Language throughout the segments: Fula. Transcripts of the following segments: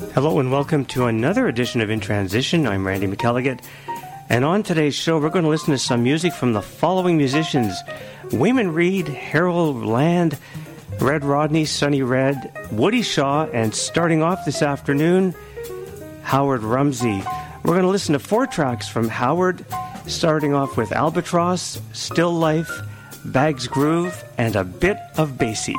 Hello and welcome to another edition of In Transition. I'm Randy McElligott, and on today's show we're going to listen to some music from the following musicians: Wayman Reed, Harold Land, Red Rodney, Sonny Red, Woody Shaw, and starting off this afternoon, Howard Rumsey. We're going to listen to 4 tracks from Howard, starting off with Albatross, Still Life, Bags Groove, and a bit of Basie.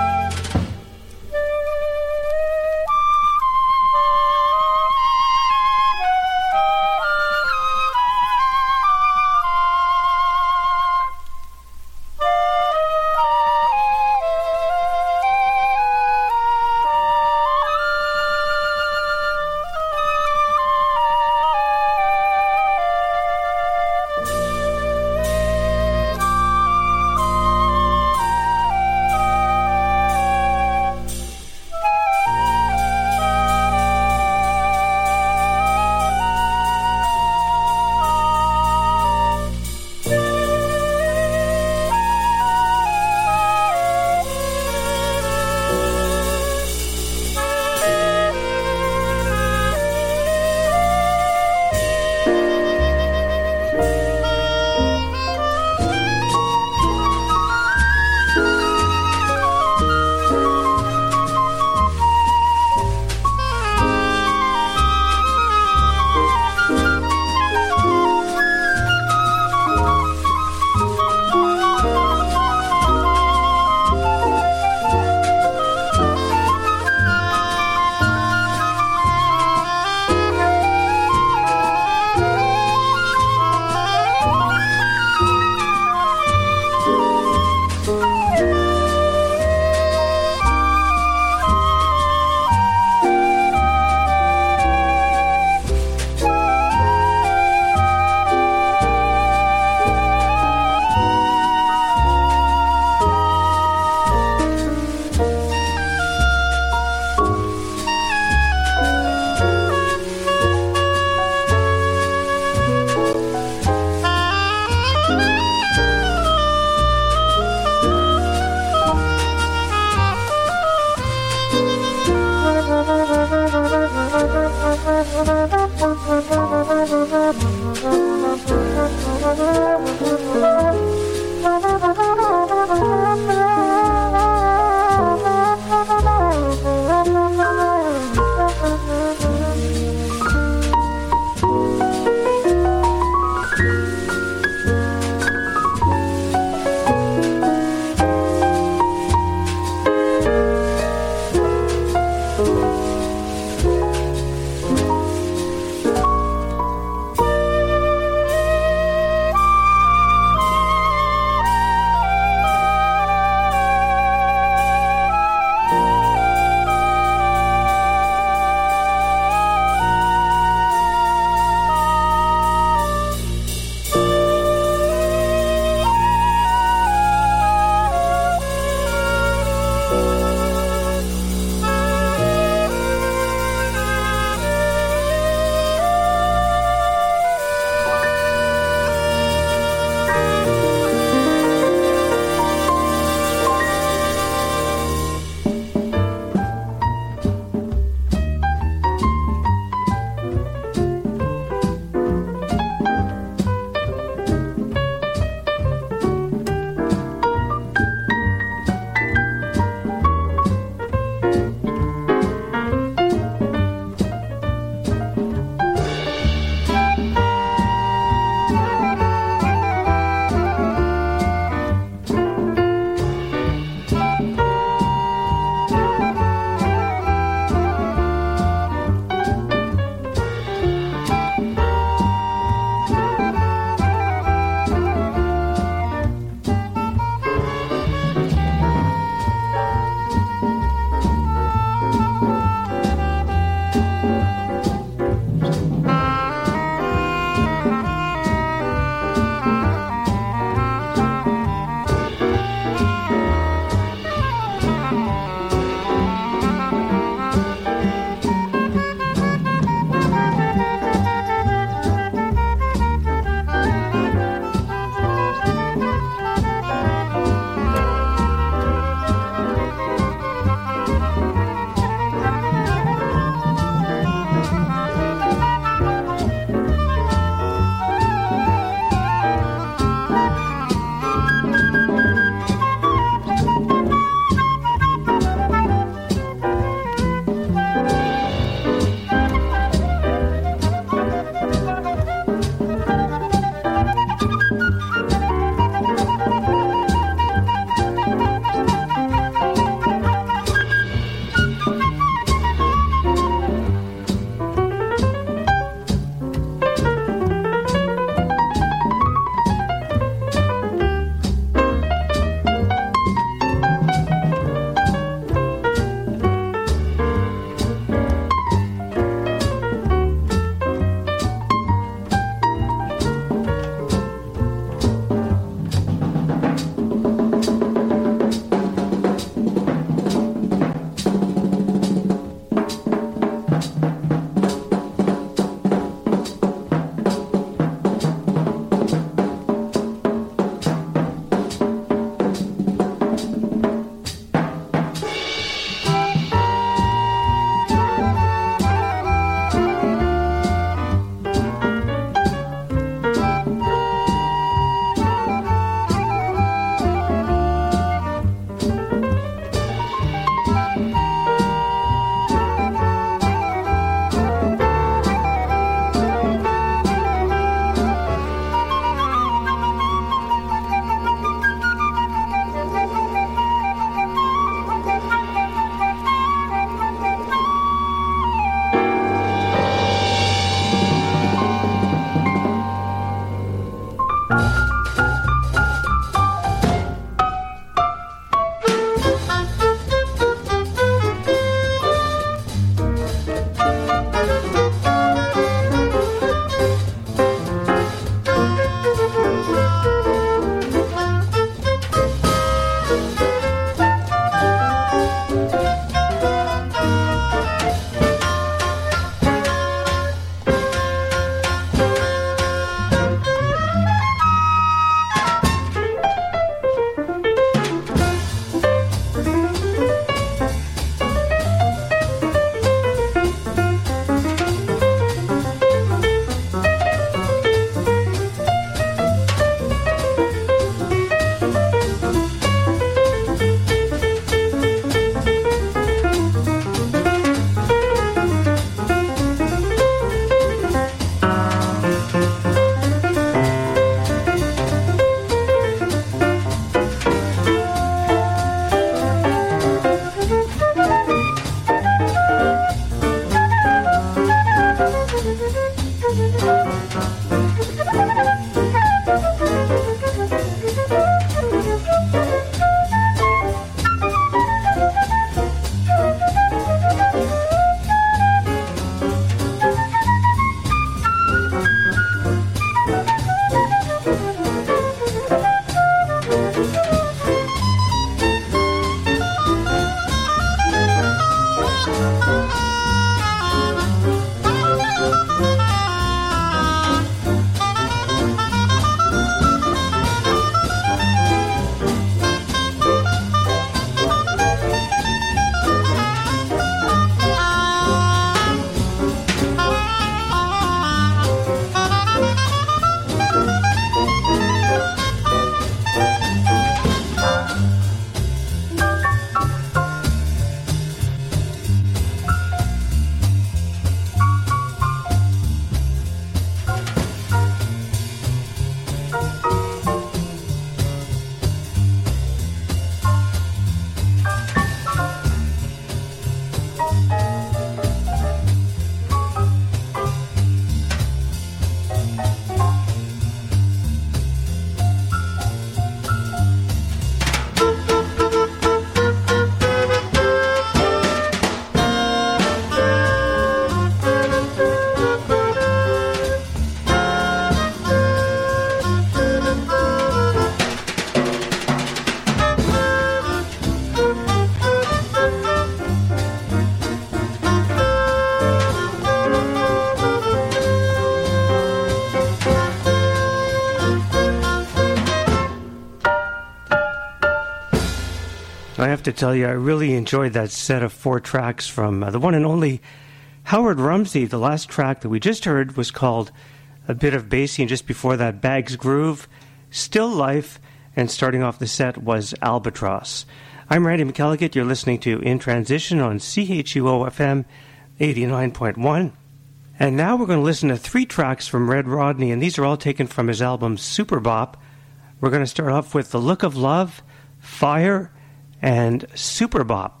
I have to tell you, I really enjoyed that set of 4 tracks from the one and only Howard Rumsey. The last track that we just heard was called A Bit of Basie, and just before that, Bag's Groove, Still Life, and starting off the set was Albatross. I'm Randy McElligott. You're listening to In Transition on CHUO-FM 89.1. And now we're going to listen to 3 tracks from Red Rodney, and these are all taken from his album Super Bop. We're going to start off with The Look of Love, Fire, and Super Bop.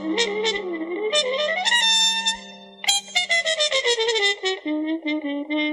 Mm-hmm.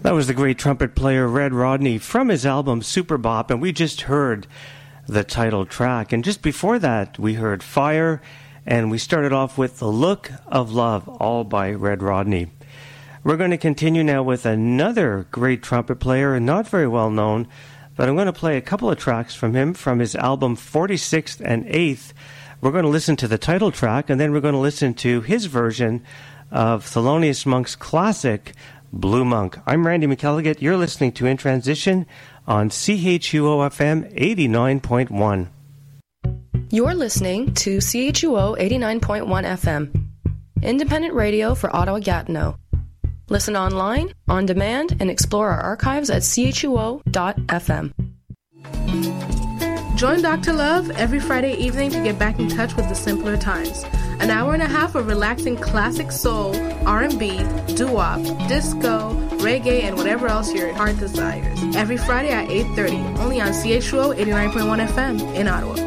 That was the great trumpet player Red Rodney from his album Super Bop, and we just heard the title track. And just before that, we heard Fire, and we started off with The Look of Love, all by Red Rodney. We're going to continue now with another great trumpet player, not very well known, but I'm going to play a couple of tracks from him from his album 46th and 8th. We're going to listen to the title track, and then we're going to listen to his version of Thelonious Monk's classic, Blue Monk. I'm Randy McElligott. You're listening to In Transition on CHUO-FM 89.1. You're listening to CHUO 89.1 FM, independent radio for Ottawa-Gatineau. Listen online, on demand, and explore our archives at chuo.fm. Join Dr. Love every Friday evening to get back in touch with the simpler times. An hour and a half of relaxing classic soul, R&B, doo-wop, disco, reggae, and whatever else your heart desires. Every Friday at 8:30, only on CHUO 89.1 FM in Ottawa.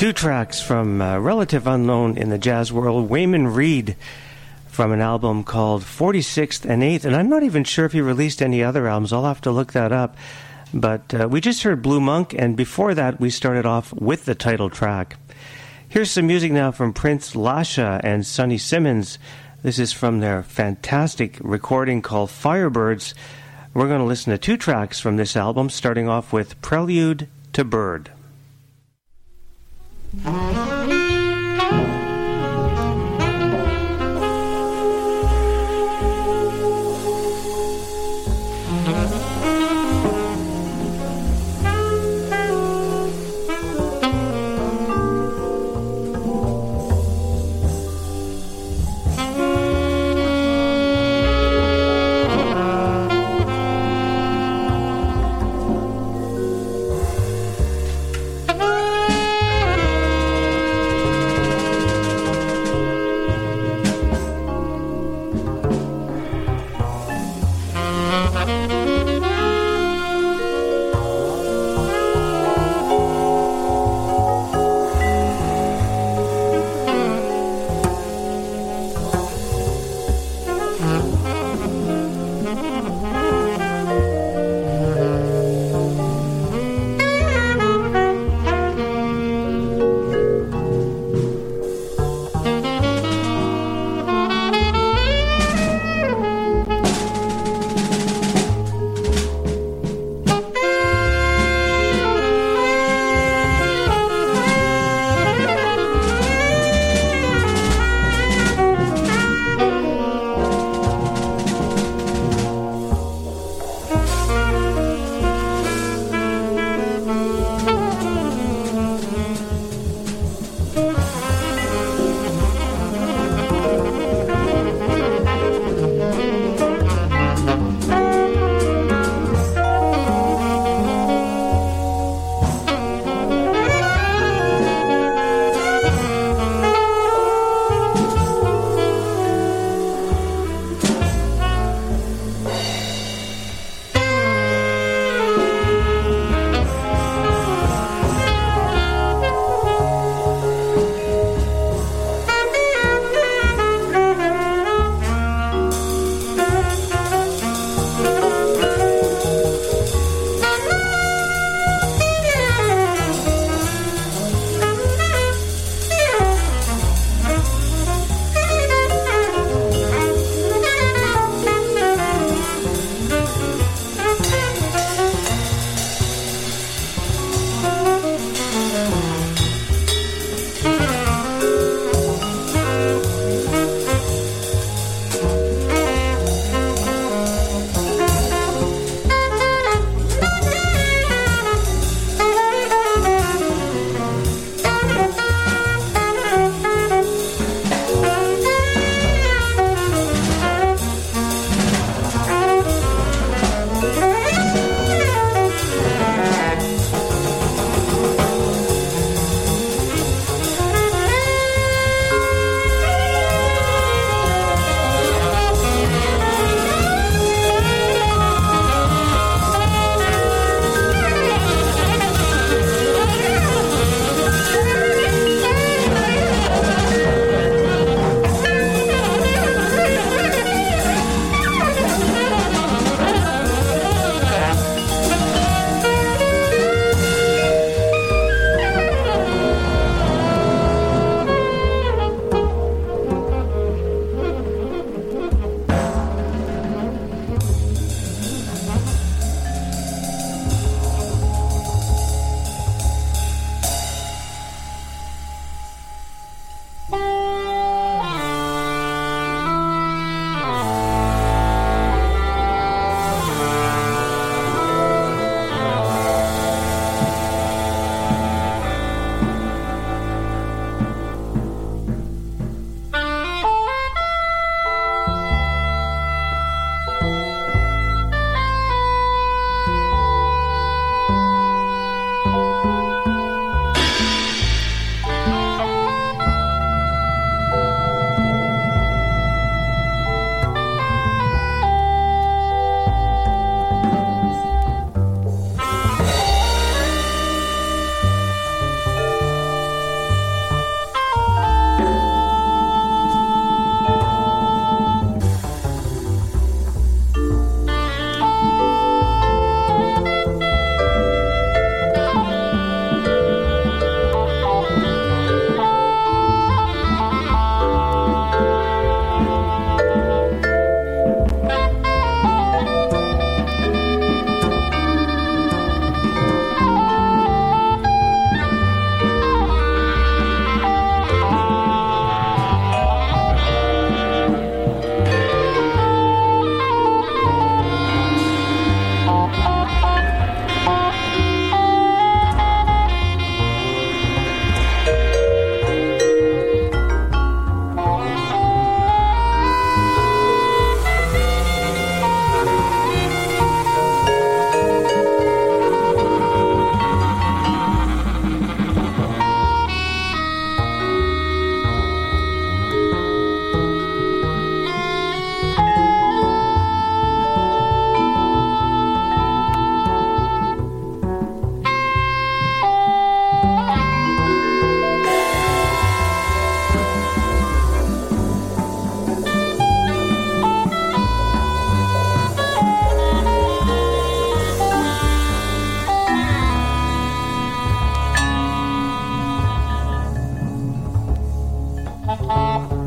Two tracks from relative unknown in the jazz world, Wayman Reed, from an album called 46th and 8th, and I'm not even sure if he released any other albums. I'll have to look that up. But we just heard Blue Monk, and before that we started off with the title track. Here's some music now from Prince Lasha and Sonny Simmons. This is from their fantastic recording called Firebirds. We're going to listen to two tracks from this album, starting off with Prelude to Bird.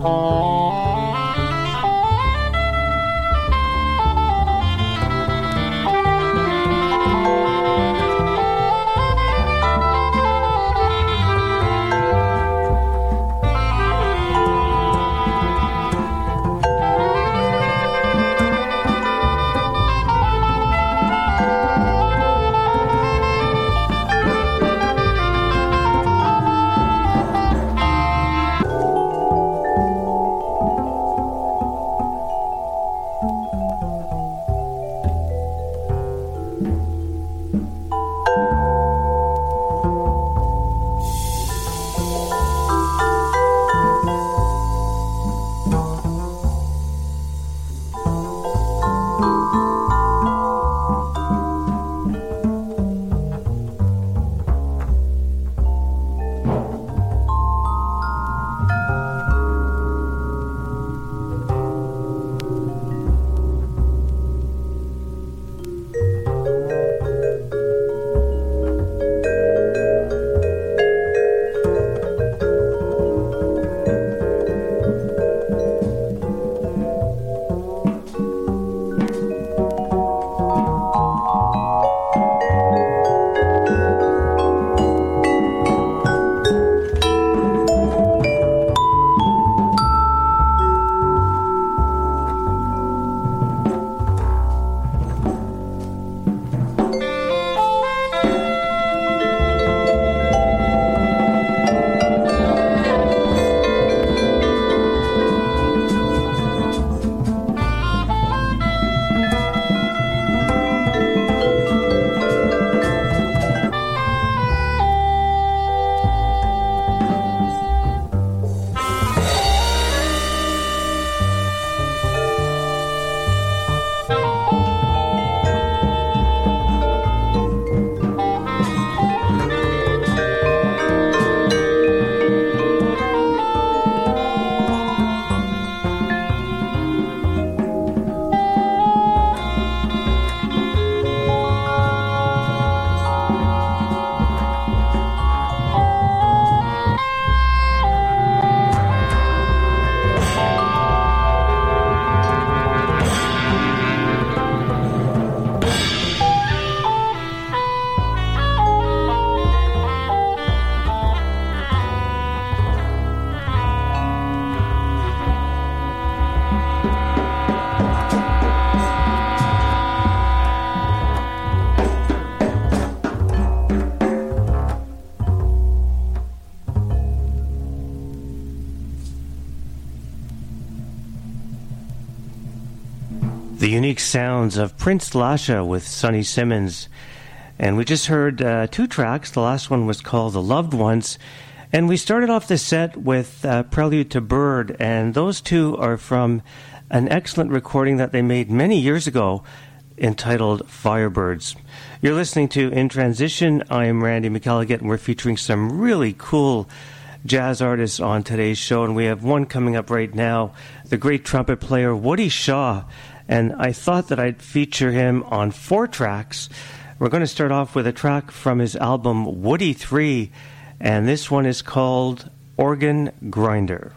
The unique sounds of Prince Lasha with Sonny Simmons. And we just heard two tracks. The last one was called The Loved Ones. And we started off the set with Prelude to Bird. And those two are from an excellent recording that they made many years ago entitled Firebirds. You're listening to In Transition. I'm Randy McElligott, and we're featuring some really cool jazz artists on today's show. And we have one coming up right now, the great trumpet player Woody Shaw. And I thought that I'd feature him on 4 tracks. We're going to start off with a track from his album Woody 3, and this one is called Organ Grinder.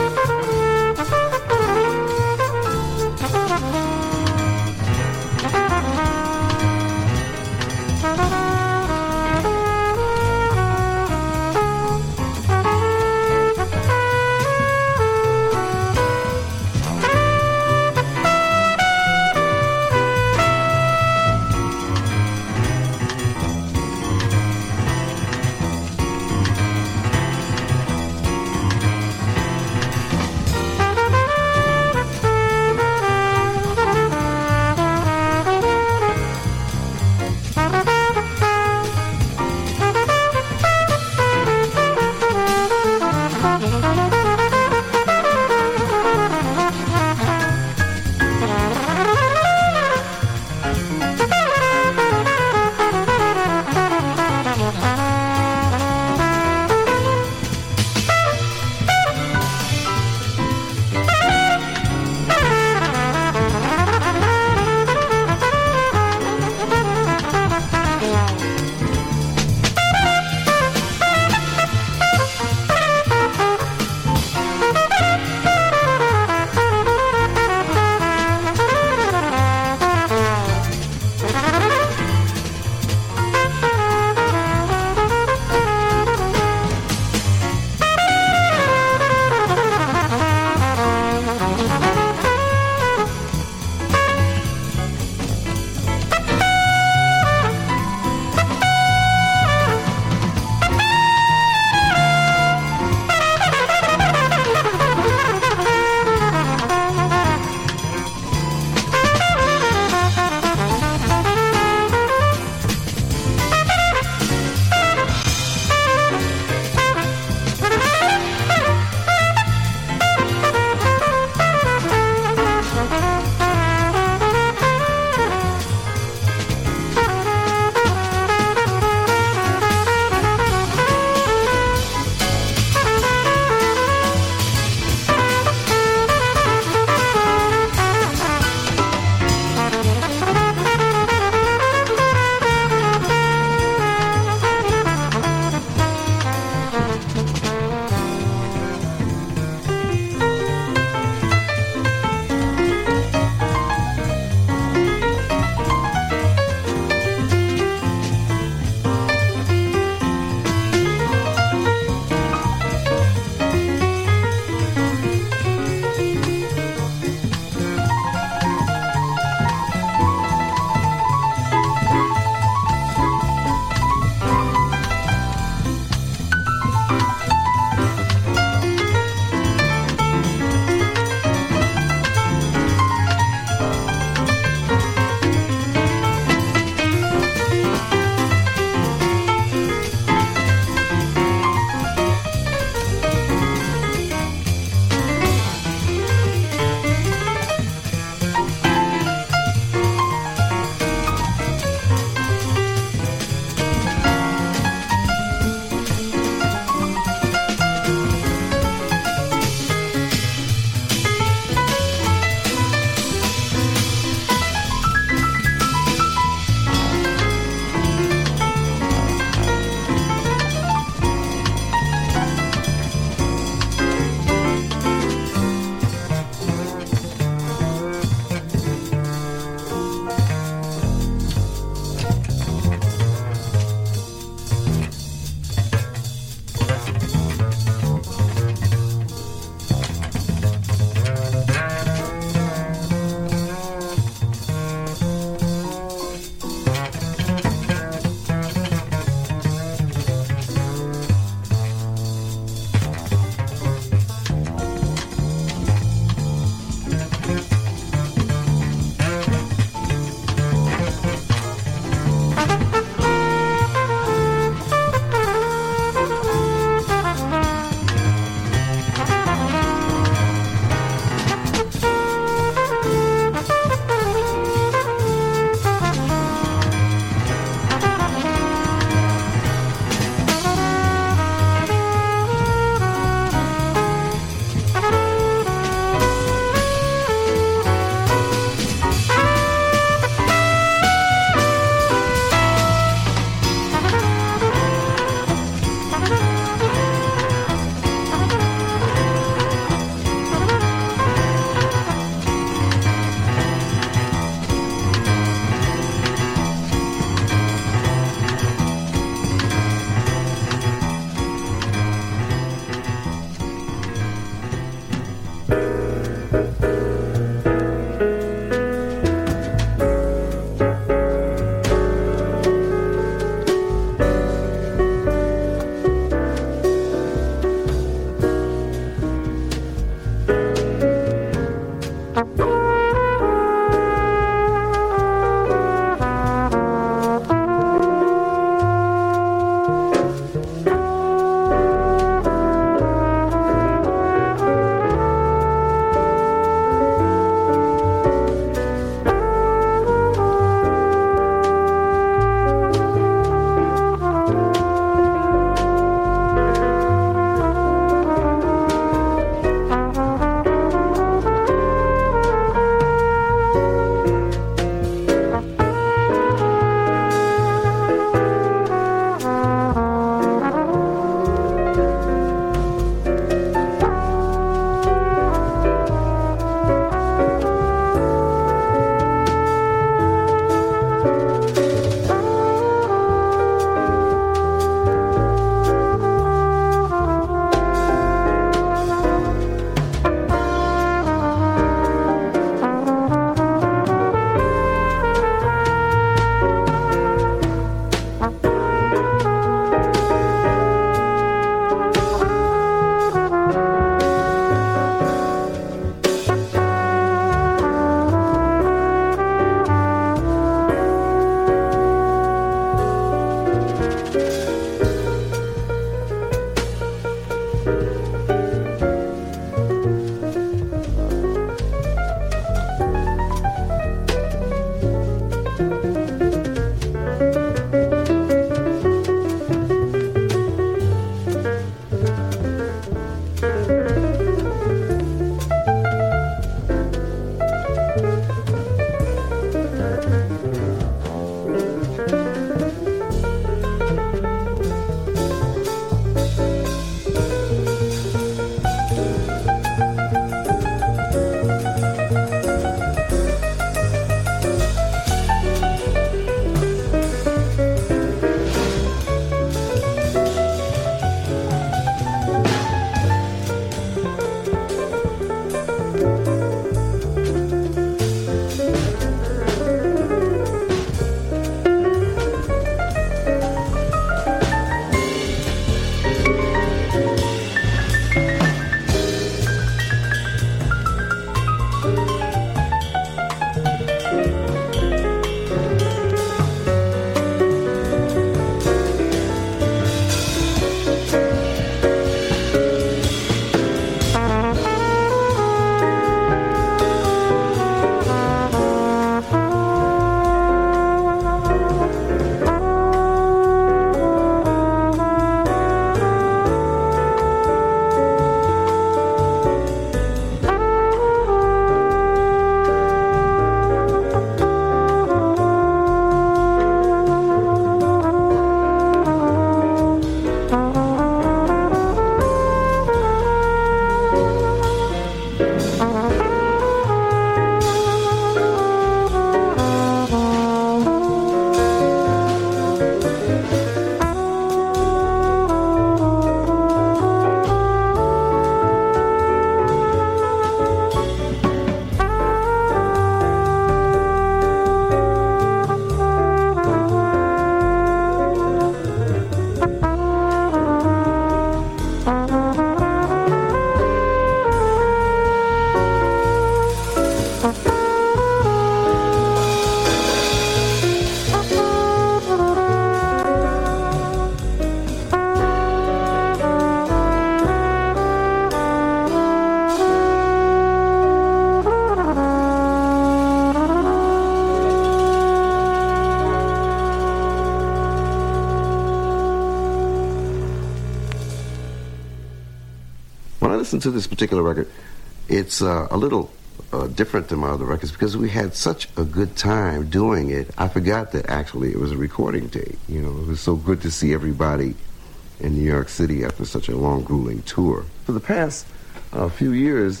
Listen to this particular record, it's a little different than my other records because we had such a good time doing it. I forgot that actually it was a recording date. You know, it was so good to see everybody in New York City after such a long, grueling tour. For the past few years,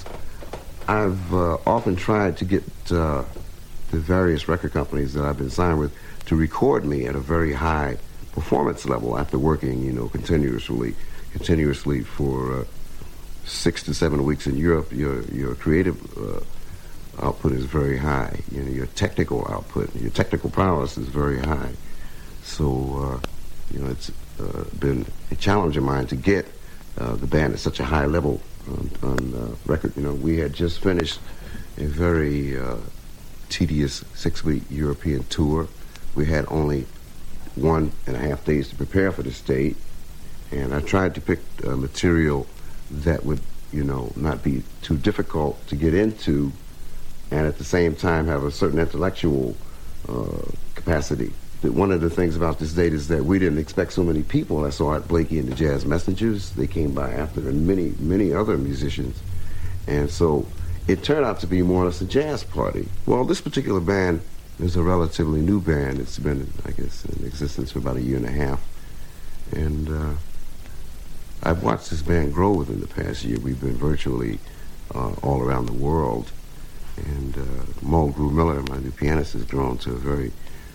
I've often tried to get the various record companies that I've been signed with to record me at a very high performance level after working, you know, continuously for 6 to 7 weeks in Europe. Your creative output is very high. You know, your technical output, your technical prowess is very high. So, you know, it's been a challenge of mine to get the band at such a high level on record. You know, we had just finished a very tedious 6-week European tour. We had only 1.5 days to prepare for this date, and I tried to pick material that would, you know, not be too difficult to get into and at the same time have a certain intellectual capacity. One of the things about this date is that we didn't expect so many people. I saw Art Blakey and the Jazz Messengers. They came by after, and many other musicians. And so it turned out to be more or less a jazz party. Well, this particular band is a relatively new band. It's been, I guess, in existence for about 1.5 years. And I've watched this band grow within the past year. We've been virtually all around the world. And Mulgrew Miller, my new pianist, has grown to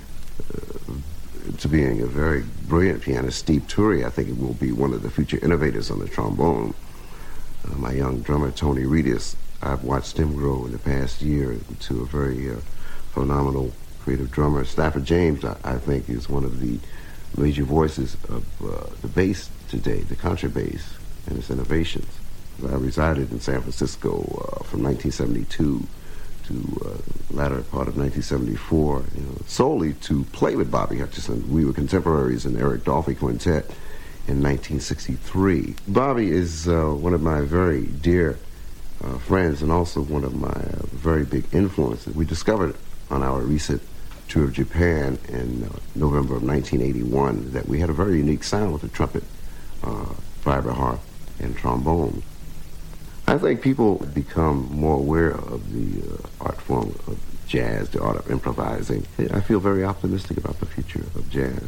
being a very brilliant pianist. Steve Turey, I think, it will be one of the future innovators on the trombone. My young drummer, Tony Reedus, I've watched him grow in the past year into a very phenomenal creative drummer. Stafford James, I think, is one of the major voices of the bass today, the contrabass and its innovations. I resided in San Francisco from 1972 to latter part of 1974, you know, solely to play with Bobby Hutcherson. We were contemporaries in the Eric Dolphy Quintet in 1963. Bobby is one of my very dear friends and also one of my very big influences. We discovered on our recent tour of Japan in November of 1981 that we had a very unique sound with the trumpet, vibraharp, and trombone. I think people become more aware of the art form of jazz, the art of improvising. I feel very optimistic about the future of jazz.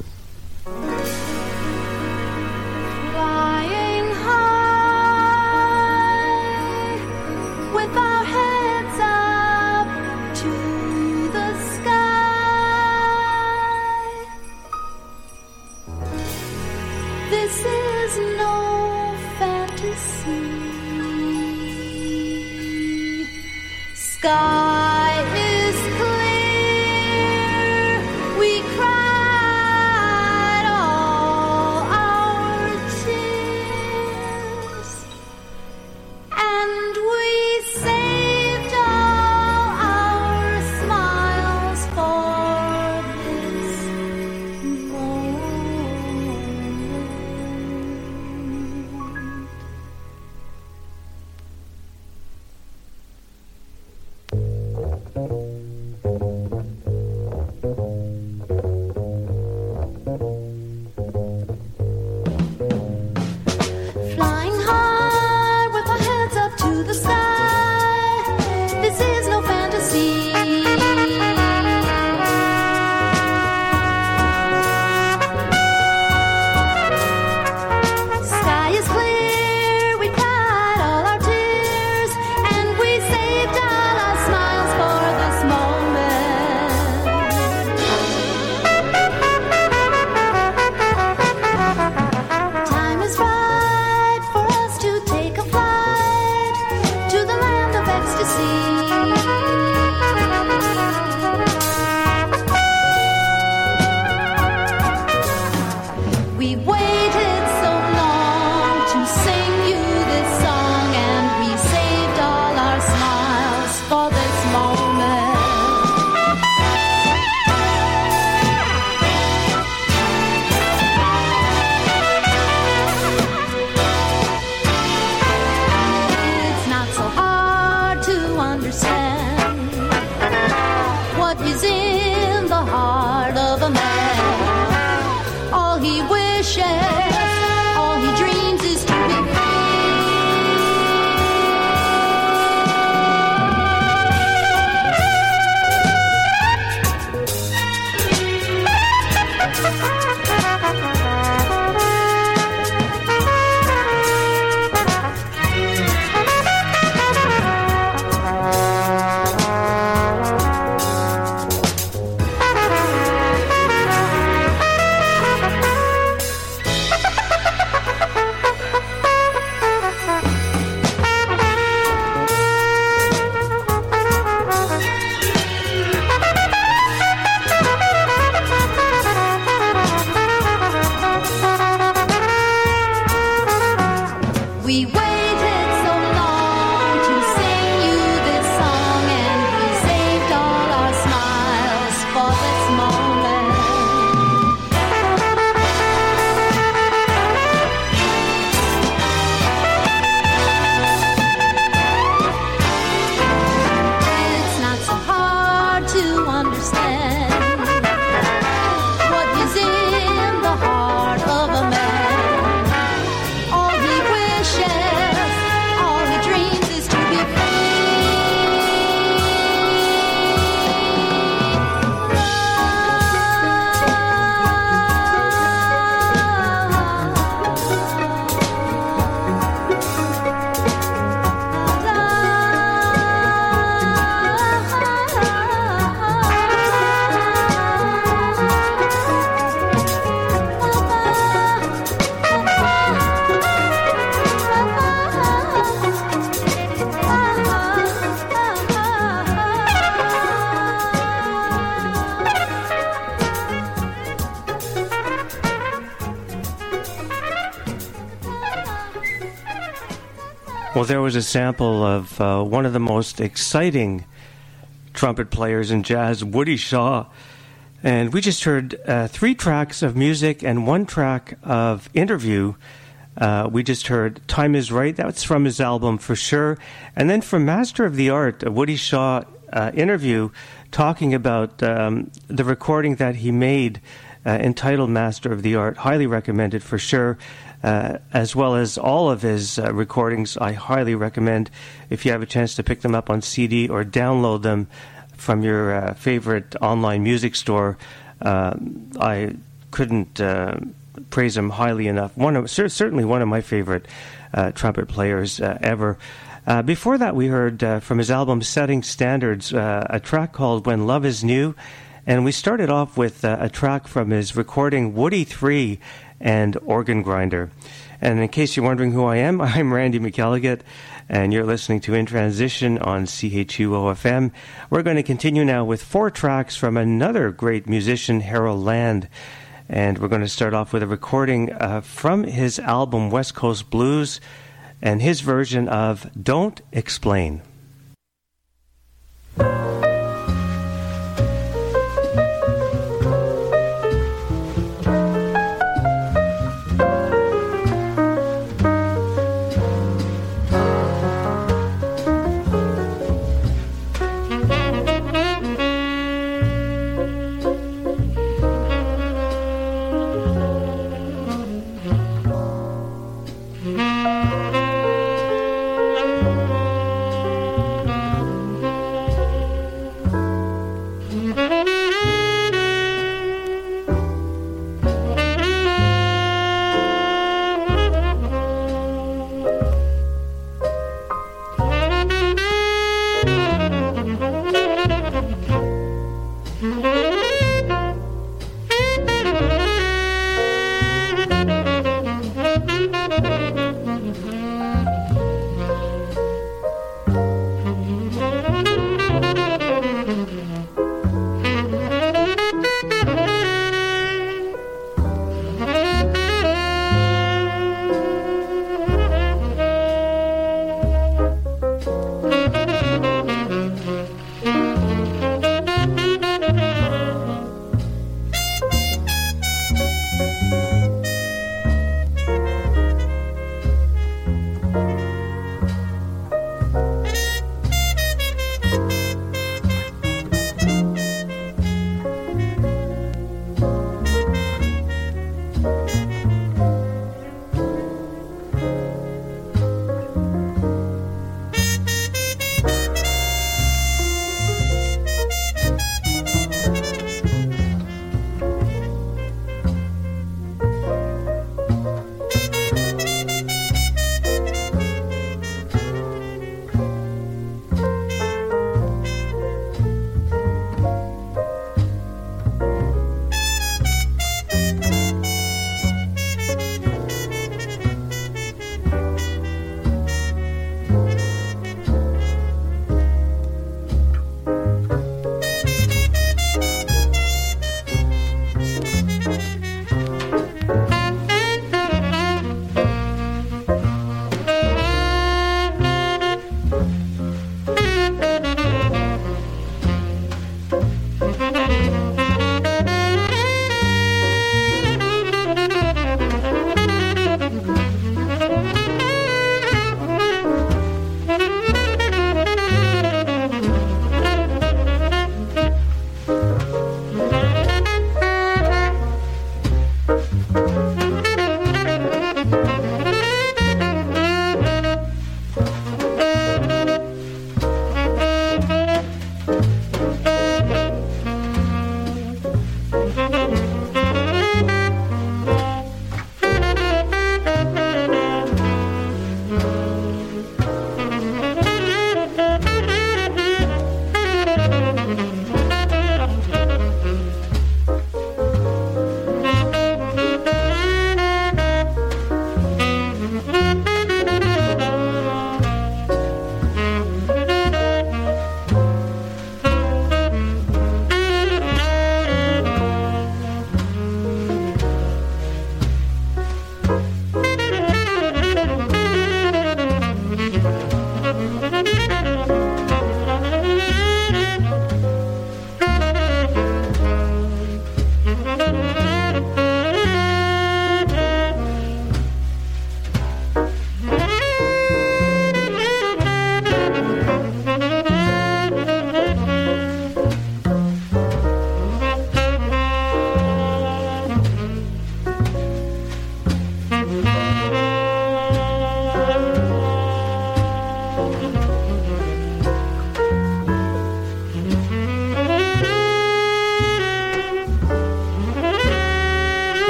Flying high with our heads up to the sky. This is no fantasy. sky is clear. We cried all our tears, and we saved all our smiles for this moment. Flying high with our heads up to the sky. This is no fantasy. Sky is clear. We cried all our tears, and we saved all our smiles for this moment. Time is right for us to take a flight to the land of ecstasy. We waited so long to sing you this song, and we saved all our smiles for this moment. It's not so hard to understand what is in the heart of a man. All he wishes, all he dreams is to be We waited so long to sing you this song, and we saved all our smiles for this moment. It's not so hard to understand what is in the heart of a man. All he wishes, all he dreams is to be Well, there was a sample of one of the most exciting trumpet players in jazz, Woody Shaw. And we just heard 3 tracks of music and 1 track of interview. We just heard Time Is Right. That's from his album For Sure. And then from Master of the Art, a Woody Shaw interview talking about the recording that he made entitled Master of the Art. Highly recommended for sure. As well as all of his recordings, I highly recommend if you have a chance to pick them up on CD or download them from your favorite online music store. I couldn't praise him highly enough. Certainly one of my favorite trumpet players ever. Before that, we heard from his album Setting Standards, a track called When Love Is New. And we started off with a track from his recording Woody 3 and Organ Grinder. And in case you're wondering who I am, I'm Randy McElligott. and you're listening to In Transition on CHUO-FM. We're going to continue now with 4 tracks from another great musician, Harold Land, and we're going to start off with a recording from his album West Coast Blues and his version of Don't Explain.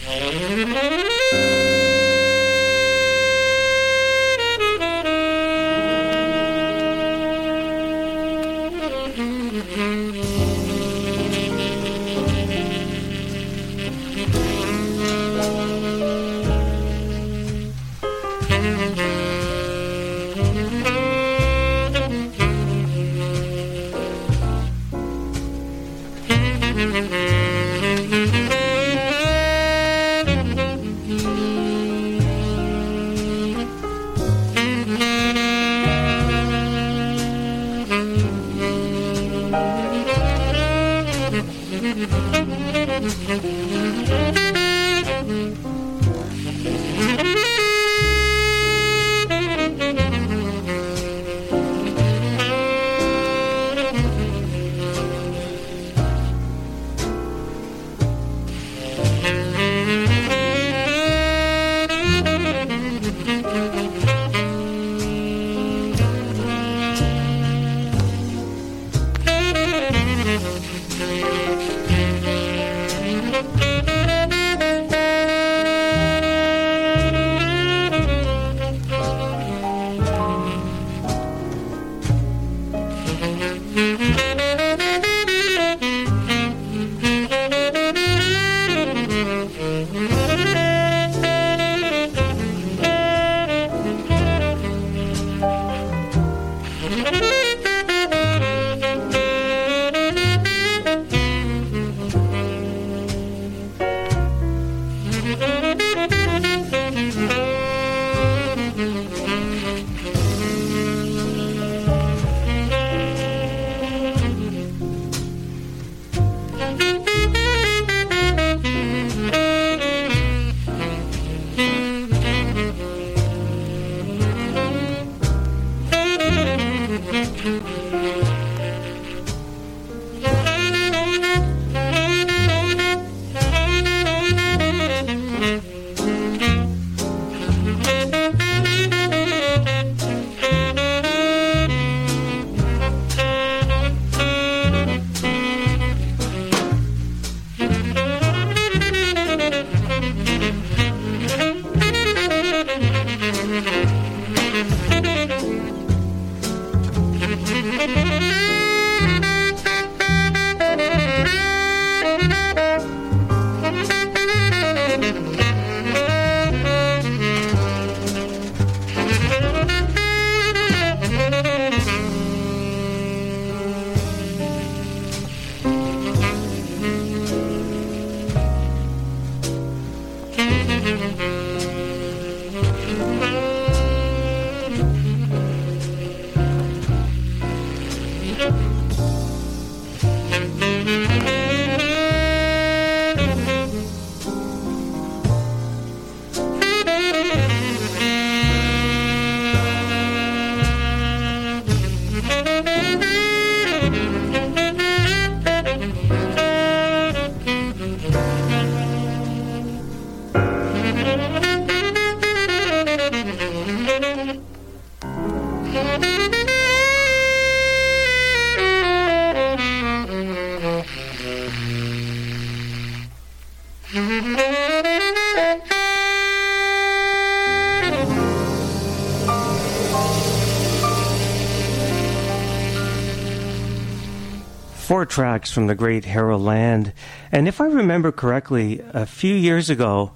Four tracks from the great Harold Land. And if I remember correctly, a few years ago,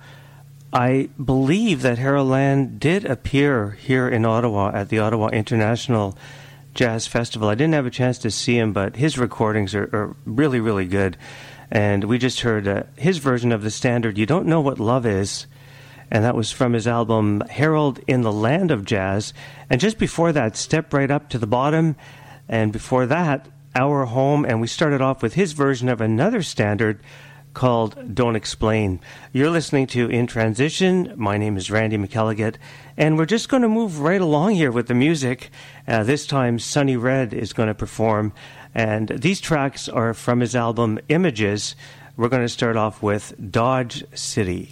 I believe that Harold Land did appear here in Ottawa at the Ottawa International Jazz Festival. I didn't have a chance to see him, but his recordings are really, really good. And we just heard his version of the standard, You Don't Know What Love Is, and that was from his album Harold in the Land of Jazz. And just before that, Step Right Up to the Bottom, and before that, Our Home, and we started off with his version of another standard called Don't Explain. You're listening to In Transition. My name is Randy McElligott, and we're just going to move right along here with the music. This time, Sonny Red is going to perform, and these tracks are from his album Images. We're going to start off with Dodge City.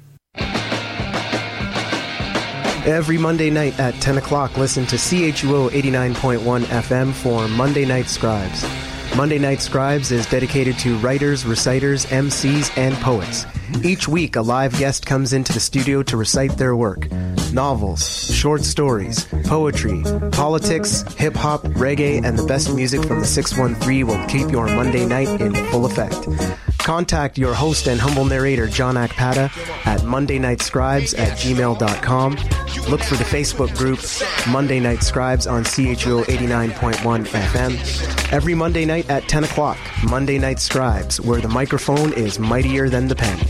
Every Monday night at 10 o'clock, listen to CHUO 89.1 FM for Monday Night Scribes. Monday Night Scribes is dedicated to writers, reciters, MCs, and poets. Each week, a live guest comes into the studio to recite their work. Novels, short stories, poetry, politics, hip-hop, reggae, and the best music from the 613 will keep your Monday night in full effect. Contact your host and humble narrator, John Akpata, at mondaynightscribes@gmail.com. Look for the Facebook group Monday Night Scribes on CHUO 89.1 FM. Every Monday night at 10 o'clock, Monday Night Scribes, where the microphone is mightier than the pen.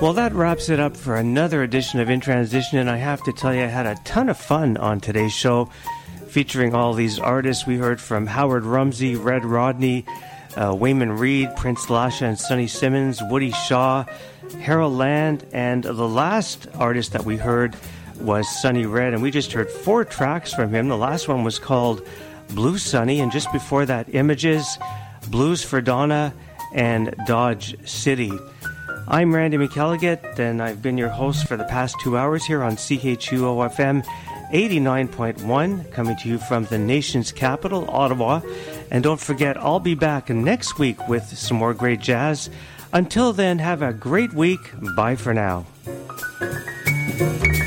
Well, that wraps it up for another edition of In Transition, and I have to tell you, I had a ton of fun on today's show, featuring all these artists. We heard from Howard Rumsey, Red Rodney, Wayman Reed, Prince Lasha and Sonny Simmons, Woody Shaw, Harold Land, and the last artist that we heard was Sonny Red, and we just heard 4 tracks from him. The last one was called Blue Sonny, and just before that, Images, Blues for Donna, and Dodge City. I'm Randy McElligott, and I've been your host for the past 2 hours here on CHUO-FM 89.1, coming to you from the nation's capital, Ottawa. And don't forget, I'll be back next week with some more great jazz. Until then, have a great week. Bye for now.